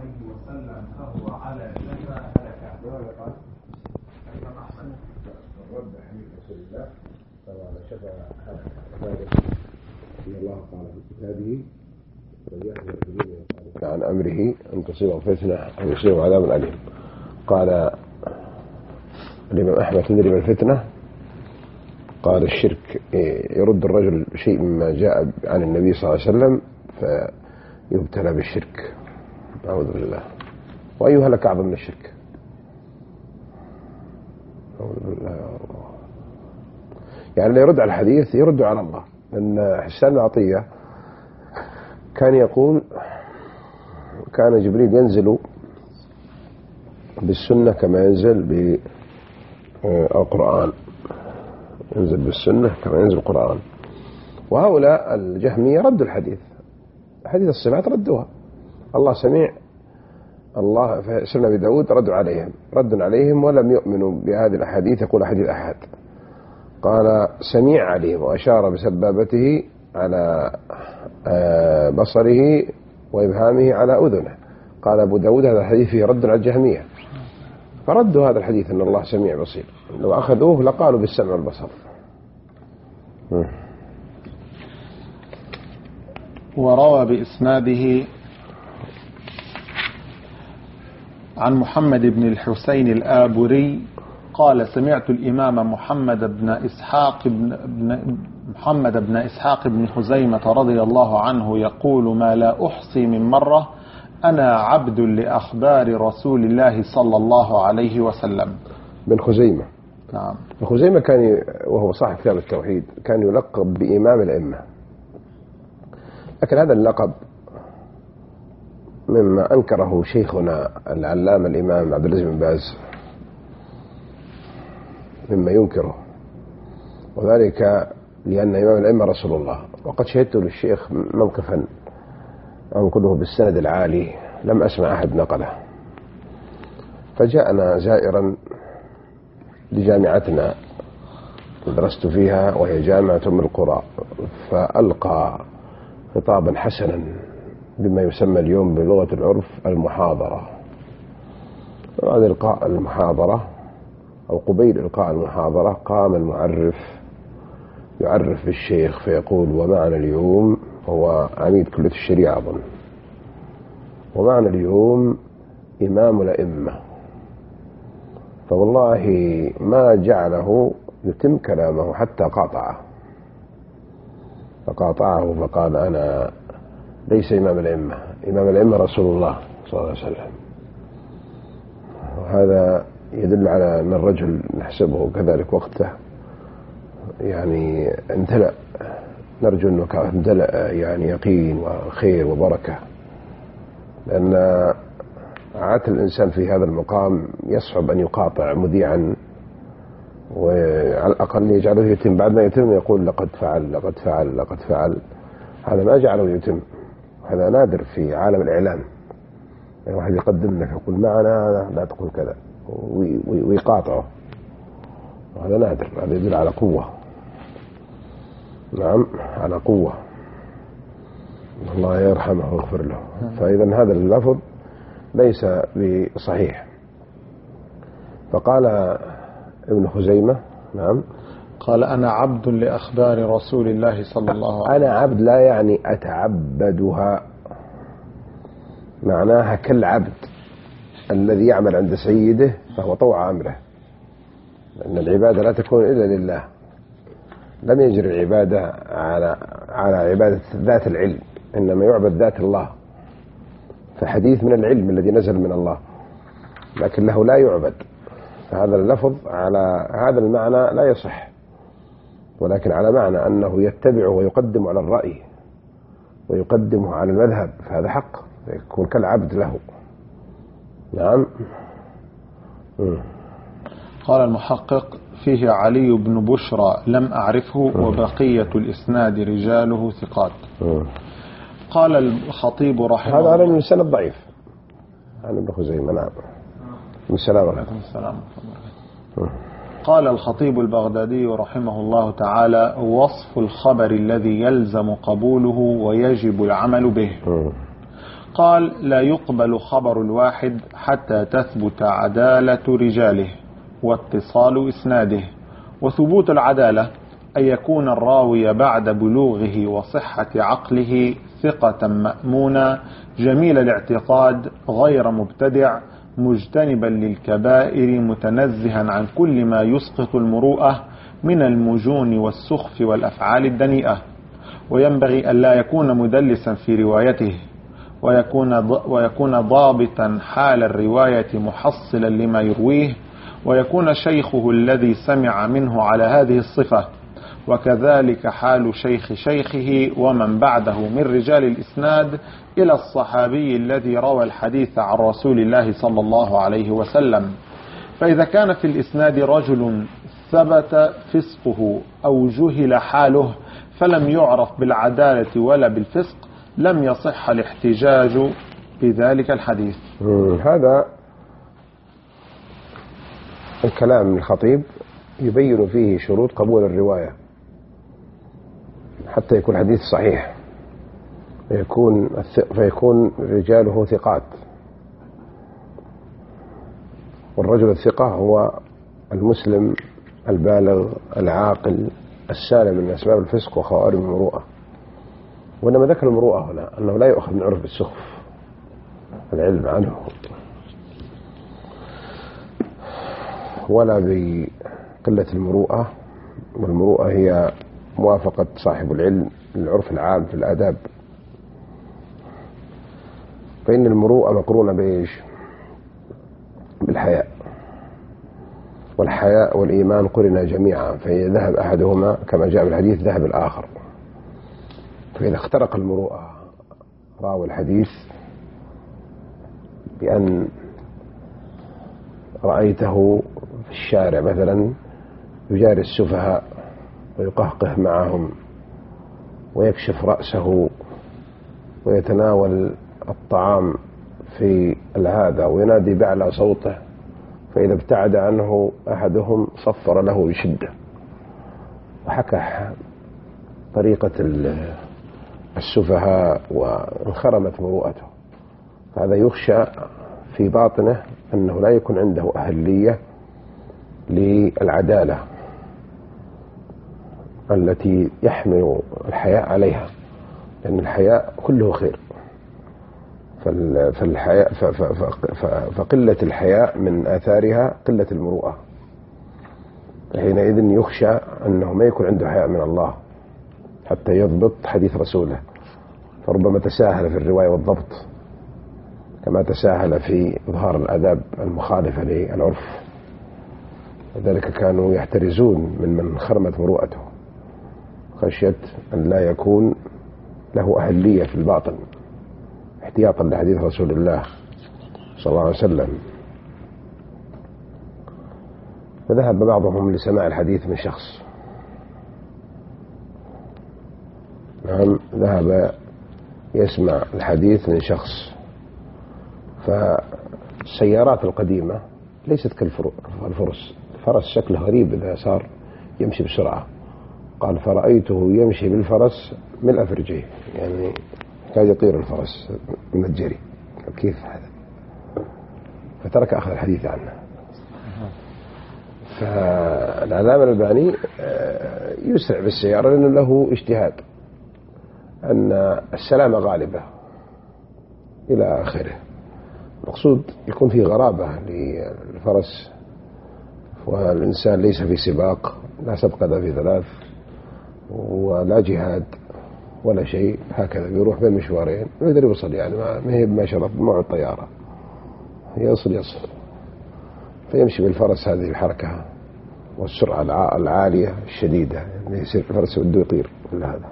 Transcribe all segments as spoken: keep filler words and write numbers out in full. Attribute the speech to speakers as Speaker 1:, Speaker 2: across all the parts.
Speaker 1: عليه وسلم فهو على شفا هلكة.
Speaker 2: الرد حديث رسول الله فهو على شفا هلكة. الله قال في كتابه عن أمره أن تصيبه فتنة أو يصيبه عذاب أليم. قال الإمام أحمد تدري ما الفتنة؟ قال الشرك، يرد الرجل شيء مما جاء عن النبي صلى الله عليه وسلم فيبتلى بالشرك، أعوذ بالله. وأي هلك أعظم من الشرك؟ أعوذ بالله يا الله. يعني اللي يرد على الحديث يرد على الله. لأن حسان عطية كان يقول كان جبريل ينزل بالسنة كما ينزل بالقرآن، ينزل بالسنة كما ينزل القرآن. وهؤلاء الجهمية ردوا الحديث، حديث الصفات ردوها. الله سميع، الله في سنة بداود ردوا عليهم رد عليهم ولم يؤمنوا بهذه الأحاديث. يقول حديث أحد، قال سميع عليهم وأشار بسبابته على بصره وإبهامه على أذنه. قال أبو داود هذا الحديث فيه رد على الجهمية، فردوا هذا الحديث أن الله سميع بصير. لو أخذوه لقالوا بالسمع والبصر.
Speaker 3: وروى بإسناده عن محمد بن الحسين الآبوري قال سمعت الإمام محمد بن إسحاق بن محمد بن إسحاق بن خزيمة رضي الله عنه يقول ما لا أحصي من مرة أنا عبد لأخبار رسول الله صلى الله عليه وسلم.
Speaker 2: بن خزيمة،
Speaker 3: نعم.
Speaker 2: بن خزيمة كان وهو صاحب كتاب التوحيد كان يلقب بإمام الأئمة، لكن هذا اللقب مما أنكره شيخنا العلامة الإمام عبد العزيز بن باز، مما ينكره، وذلك لأن إمام الأئمة رسول الله. وقد شهدت للشيخ موقفا أنقله بالسند العالي لم أسمع أحد نقله. فجاءنا زائرا لجامعتنا درست فيها وهي جامعة أم القرى، فألقى خطابا حسنا بما يسمى اليوم بلغة العرف المحاضرة. بعد إلقاء المحاضرة أو قبيل إلقاء المحاضرة قام المعرف يعرف بالشيخ فيقول ومعنا اليوم، هو عميد كلية الشريعة أظن، ومعنا اليوم إمام الأئمة. فوالله ما جعله يتم كلامه حتى قاطعه، فقاطعه فقال أنا ليس إمام الأئمة، إمام الأئمة رسول الله صلى الله عليه وسلم. وهذا يدل على أن الرجل نحسبه كذلك وقته يعني امتلأ، نرجو أنه امتلأ يعني يقين وخير وبركة، لأن عادة الإنسان في هذا المقام يصعب أن يقاطع مذيعا وعلى الأقل يجعله يتم، بعد ما يتم يقول لقد فعل لقد فعل لقد فعل. هذا ما جعله يتم، هذا نادر في عالم الإعلام. يعني واحد يقدم لك يقول معنا لا تقول كذا ويقاطعه، وهذا نادر. هذا يدل على قوة، نعم على قوة، الله يرحمه ويغفر له. فإذا هذا اللفظ ليس بصحيح. فقال ابن خزيمة، نعم،
Speaker 3: قال أنا عبد لأخبار رسول الله صلى الله عليه وسلم.
Speaker 2: أنا عبد لا يعني أتعبدها، معناها كالعبد الذي يعمل عند سيده فهو طوع أمره، لأن العبادة لا تكون إلا لله. لم يجري العبادة على على عبادة ذات العلم، إنما يعبد ذات الله. فحديث من العلم الذي نزل من الله، لكن له لا يعبد. فهذا اللفظ على هذا المعنى لا يصح، ولكن على معنى أنه يتبعه ويقدم على الرأي ويقدمه على المذهب، فهذا حق، يكون كالعبد له. نعم. م.
Speaker 3: قال المحقق فيه علي بن بشرى لم أعرفه وبقية الإسناد رجاله ثقات. م. قال الخطيب رحمه الله،
Speaker 2: هذا على السند ضعيف عن ابن خزيمة. نعم. السلام عليكم.
Speaker 3: السلام. قال الخطيب البغدادي رحمه الله تعالى وصف الخبر الذي يلزم قبوله ويجب العمل به. م. قال: لا يقبل خبر الواحد حتى تثبت عدالة رجاله واتصال إسناده. وثبوت العدالة أن يكون الراوي بعد بلوغه وصحة عقله ثقة مأمونا جميل الاعتقاد غير مبتدع مجتنبا للكبائر متنزها عن كل ما يسقط المروءة من المجون والسخف والأفعال الدنيئة. وينبغي أن لا يكون مدلسا في روايته، ويكون ويكون ضابطا حال الرواية محصلا لما يرويه، ويكون شيخه الذي سمع منه على هذه الصفة، وكذلك حال شيخ شيخه ومن بعده من رجال الإسناد إلى الصحابي الذي روى الحديث عن رسول الله صلى الله عليه وسلم. فإذا كان في الإسناد رجل ثبت فسقه أو جهل حاله فلم يعرف بالعدالة ولا بالفسق لم يصح الاحتجاج بذلك الحديث.
Speaker 2: هذا الكلام الخطيب يبين فيه شروط قبول الرواية حتى يكون الحديث صحيح، فيكون فيكون رجاله ثقات. والرجل الثقة هو المسلم البالغ العاقل السالم من أسباب الفسق وخوارم المروءة. وإنما ذكر المروءة هنا أنه لا يؤخذ من عرف السخف، العلم عنه، ولا بقلة المروءة. والمروءة هي موافقة صاحب العلم للعرف العام في الآداب. فإن المروءة مقرونة بإيش؟ بالحياء، والحياء والإيمان قرنا جميعا، فإذا ذهب أحدهما كما جاء في الحديث ذهب الآخر. فإذا اخترق المروءة راوي الحديث بأن رأيته في الشارع مثلا يجاري السفهاء ويقهقه معهم ويكشف رأسه ويتناول الطعام في الهذا وينادي بأعلى صوته، فإذا ابتعد عنه أحدهم صفر له بشدة وحكى طريقة السفهاء وانخرمت مروءته. فهذا يخشى في باطنه أنه لا يكون عنده أهلية للعدالة التي يحمل الحياء عليها، لأن الحياء كله خير. فالحياء فقلة الحياء من آثارها قلة المروءة، فحينئذ يخشى أنه ما يكون عنده حياء من الله حتى يضبط حديث رسوله، فربما تساهل في الرواية والضبط كما تساهل في إظهار الآداب المخالفة للعرف. لذلك كانوا يحترزون من من خرمت مروءته خشية أن لا يكون له أهلية في الباطن احتياطا لحديث رسول الله صلى الله عليه وسلم. فذهب بعضهم لسماع الحديث من شخص، نعم ذهب يسمع الحديث من شخص. فالسيارات القديمة ليست كالفرس، الفرس شكله غريب إذا صار يمشي بسرعة. قال: فرأيته يمشي بالفرس ملء فرجه، يعني كاد يطير الفرس من الجري. كيف هذا؟ فترك أخذ الحديث عنه. فالعلامة الألباني يسرع بالسيارة لأنه له اجتهاد أن السلامة غالبة إلى آخره. المقصود يكون فيه غرابة للفرس، والإنسان ليس في سباق، لا سبق ذا في ثلاث ولا جهاد ولا شيء، هكذا يروح بين مشوارين ويقدر يوصل، يعني ما هي ما شرف معه الطيارة، يصل يصل فيمشي بالفرس هذه الحركة والسرعة العالية الشديدة، يعني يصير الفرس بده يطير كل هذا.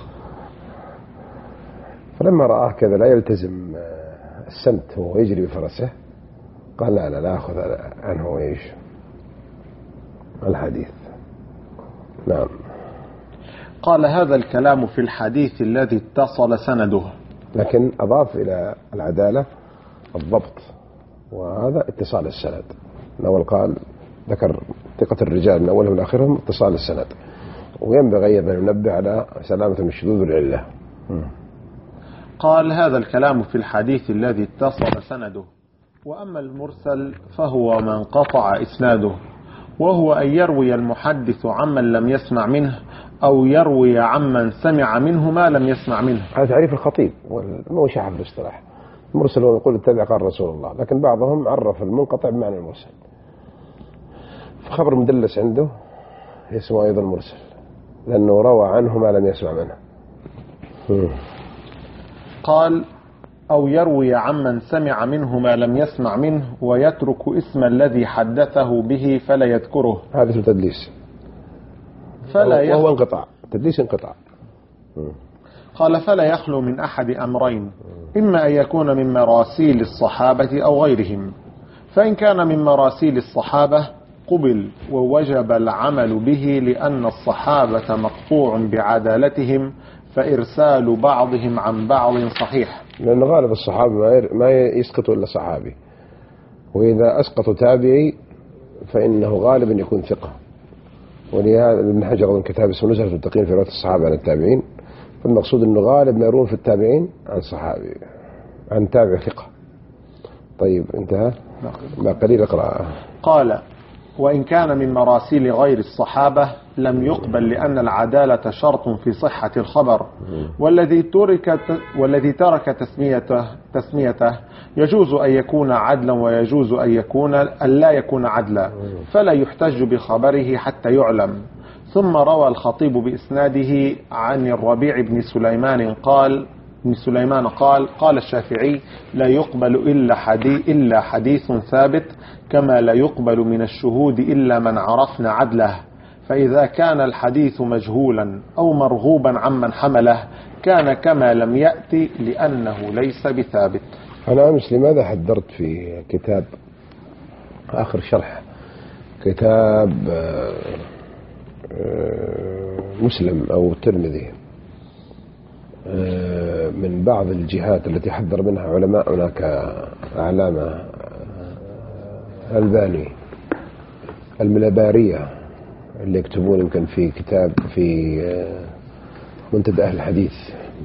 Speaker 2: فلما رآه كذا لا يلتزم السمت وهو يجري بفرسه قال: لا لا لا أخذ عنه إيش الحديث. نعم.
Speaker 3: قال: هذا الكلام في الحديث الذي اتصل سنده،
Speaker 2: لكن أضاف إلى العدالة الضبط، وهذا اتصال السند. الأول قال ذكر ثقة الرجال من أولهم لآخرهم اتصال السند، وينبغي أيضا ينبه على سلامة من الشذوذ والعلة.
Speaker 3: قال: هذا الكلام في الحديث الذي اتصل سنده، وأما المرسل فهو ما انقطع إسناده، وهو أن يروي المحدث عمن لم يسمع منه أو يروي عمن سمع منه ما لم يسمع منه.
Speaker 2: هذا تعريف الخطيب مو شاع في الاصطلاح. المرسل هو يقول اتبع قال رسول الله، لكن بعضهم عرف المنقطع بمعنى المرسل، فخبر مدلس عنده اسمه أيضا مرسل لأنه روى عنه ما لم يسمع منه.
Speaker 3: قال: أو يروي عمن سمع منه ما لم يسمع منه ويترك اسم الذي حدثه به فلا يذكره.
Speaker 2: هذا اسمه تدليس،
Speaker 3: فلا
Speaker 2: وهو انقطاع، تدليس انقطاع.
Speaker 3: قال: فلا يخلو من أحد أمرين، إما أن يكون من مراسيل الصحابة أو غيرهم، فإن كان من مراسيل الصحابة قبل ووجب العمل به لأن الصحابة مقطوع بعدالتهم، فإرسال بعضهم عن بعض صحيح،
Speaker 2: لأن غالب الصحابة ما يسقطوا إلا صحابي، وإذا أسقطوا تابعي فإنه غالبا يكون ثقة. ولهذا ابن حجر من كتاب اسمه نزهة التقييم في رواية الصحابة عن التابعين، فالمقصود أنه غالب ما يرون في التابعين عن صحابي عن تابع ثقة. طيب انتهى؟ ما قليل اقرأ.
Speaker 3: قال: وإن كان من مراسيل غير الصحابة لم يقبل لأن العدالة شرط في صحة الخبر، والذي ترك والذي ترك تسميته تسميته يجوز أن يكون عدلا ويجوز أن يكون أن لا يكون عدلا، فلا يحتج بخبره حتى يعلم. ثم روى الخطيب بإسناده عن الربيع بن سليمان قال ابن سليمان قال: قال الشافعي: لا يقبل إلا حديث, إلا حديث ثابت، كما لا يقبل من الشهود إلا من عرفنا عدله، فإذا كان الحديث مجهولا أو مرغوبا عمن حمله كان كما لم يأتي لأنه ليس بثابت.
Speaker 2: أنا أمس لماذا حذرت في كتاب آخر شرح كتاب مسلم أو الترمذي من بعض الجهات التي حذر منها علماؤنا كأعلامة الباني الملابارية اللي يكتبون يمكن في كتاب في منتدى أهل الحديث،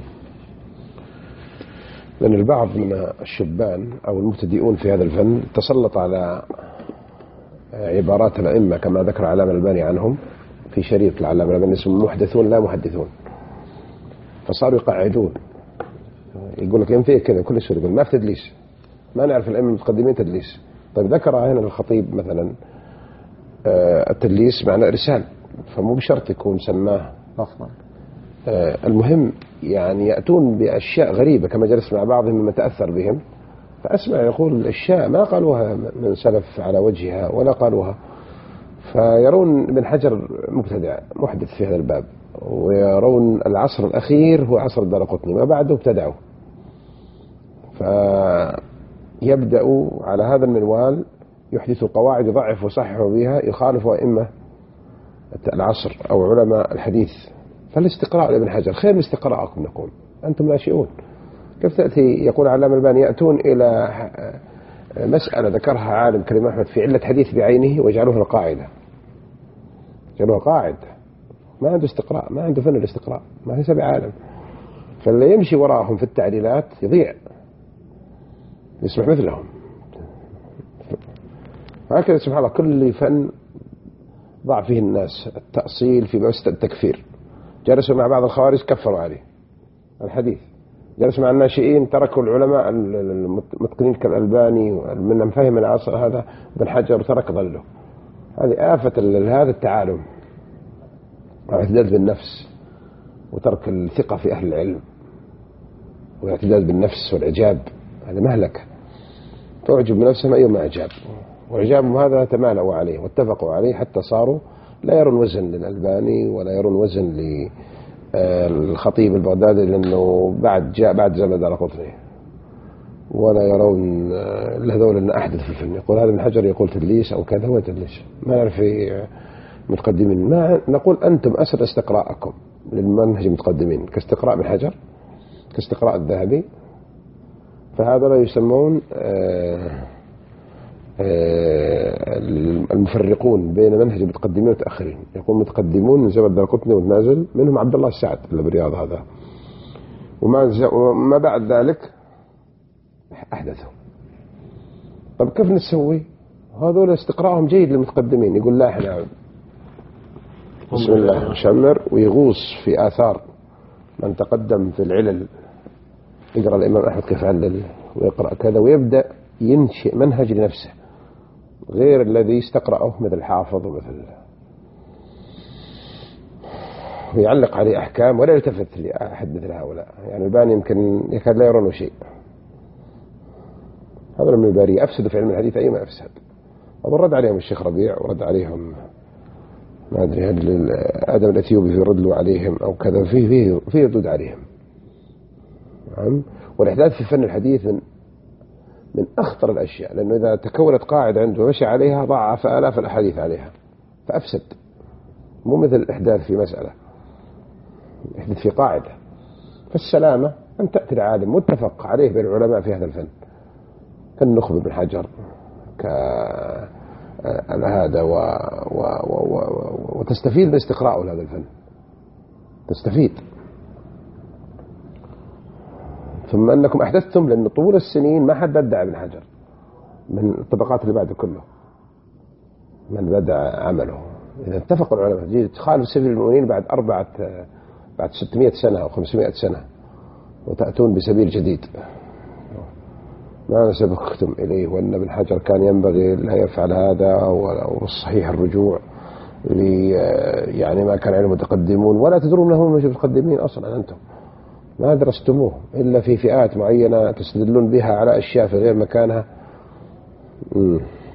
Speaker 2: لأن البعض من الشبان أو المبتدئون في هذا الفن تسلط على عبارات الأئمة كما ذكر علامة الباني عنهم في شريط العلامة الباني اسمه محدثون لا محدثون، فصاروا يقعدون يقول لك ينفيه كذا كل شيء، يقول ما في تدليس، ما نعرف الأئمة المتقدمين تدليس. طيب ذكر هنا الخطيب مثلا التدليس معنى إرسال، فمو بشرط يكون سماه
Speaker 3: أصلا.
Speaker 2: المهم يعني يأتون بأشياء غريبة كما جلس مع بعضهم مما تأثر بهم، فأسمع يقول أشياء ما قالوها من سلف على وجهها ولا قالوها، فيرون ابن حجر مبتدع محدث في هذا الباب، ويرون العصر الأخير هو عصر الدارقطني ما بعده ابتدعوا، فيبدأوا على هذا المنوال يحدثوا قواعد يضعف وصححوا بها يخالف أئمة العصر أو علماء الحديث. فالاستقراء لابن حجر خير من استقراءكم نقول، أنتم ناشئون. كيف تأتي يقول علامة الباني يأتون إلى مسألة ذكرها عالم كريم أحمد في علة حديث بعينه ويجعلوها القاعدة، يجعلوها قاعدة، ما عنده استقراء، ما عنده فن الاستقراء، ما ليس بعالم، فاللي يمشي وراهم في التعديلات يضيع، يصبح مثلهم. هكذا سبحان الله كل فن ضع فيه الناس التأصيل في مسألة التكفير. جلسوا مع بعض الخوارج كفروا عليه الحديث، جلسوا مع الناشئين تركوا العلماء المتقنين كالألباني من فهم العصر هذا ابن حجر ترك ظله. هذه آفة هذا التعالم واعتداد بالنفس وترك الثقة في أهل العلم واعتداد بالنفس والإعجاب، هذا مهلكة. تعجب بنفسهم أيما أعجاب، وإعجابهم هذا تمالوا عليه واتفقوا عليه حتى صاروا لا يرون وزن للألباني ولا يرون وزن للخطيب البغدادي لأنه بعد جاء بعد زمن دارقطني، ولا يرون لهذول أن أحدث في الفن. يقول هذا ابن حجر يقول تدليس أو كذا، هو تدليس ما نعرف في متقدمين. ما نقول أنتم أسر استقراءكم للمنهج المتقدمين كاستقراء ابن حجر كاستقراء الذهبي، فهذا لا يسمون المفرقون بين منهج المتقدمين والمتأخرين. يقول متقدمون من زمن دارقطني والنازل منهم عبد الله السعد اللي بالرياض هذا، وما وما بعد ذلك أحدثوا. طب كيف نسوي؟ هذول استقراءهم جيد للمتقدمين، يقول لا احنا بسم الله نشمر ويغوص في آثار من تقدم في العلل، يقرأ الإمام أحمد كيف علل ويقرأ كذا، ويبدأ ينشئ منهج لنفسه غير الذي يستقرأه مثل الحافظ ومثل، ويعلق عليه أحكام ولا يلتفت لأحد مثل هؤلاء. يعني الباني يمكن يكاد لا يرونه شيء. هذا من البارية أفسد في علم الحديث أي ما أفسد. أظن رد عليهم الشيخ ربيع ورد عليهم ما أدري هل آدم الأثيوبي في رد عليهم أو كذا، فيه فيه فيه ردود عليهم. نعم. والإحداث في فن الحديث من من أخطر الأشياء، لأنه إذا تكونت قاعدة عنده ومشي عليها ضاعف آلاف الأحاديث عليها فأفسد. مو مثل الإحداث في مسألة، الإحداث في قاعدة. فالسلامة أن تأتي العالم متفق عليه بين العلماء في هذا الفن، كالنخبة بن حجر كهذا و... و... و... و... وتستفيد من استقراءه لهذا الفن، تستفيد. ثم أنكم أحدثتم، لأن طول السنين ما حد بدع ابن حجر من الطبقات اللي بعده كله، من بدع عمله. إذا اتفق العلماء تخالف سبيل المؤمنين بعد أربعة بعد ستمائة سنة أو خمسمائة سنة وتأتون بسبيل جديد ما سبقتم إليه، وأن ابن حجر كان ينبغي لا يفعل هذا، أو الصحيح الرجوع لي يعني ما كان علم متقدمون ولا تدرون هم متقدمين أصلا. أنتم ما درستموه إلا في فئات معينة تستدلون بها على أشياء في غير مكانها.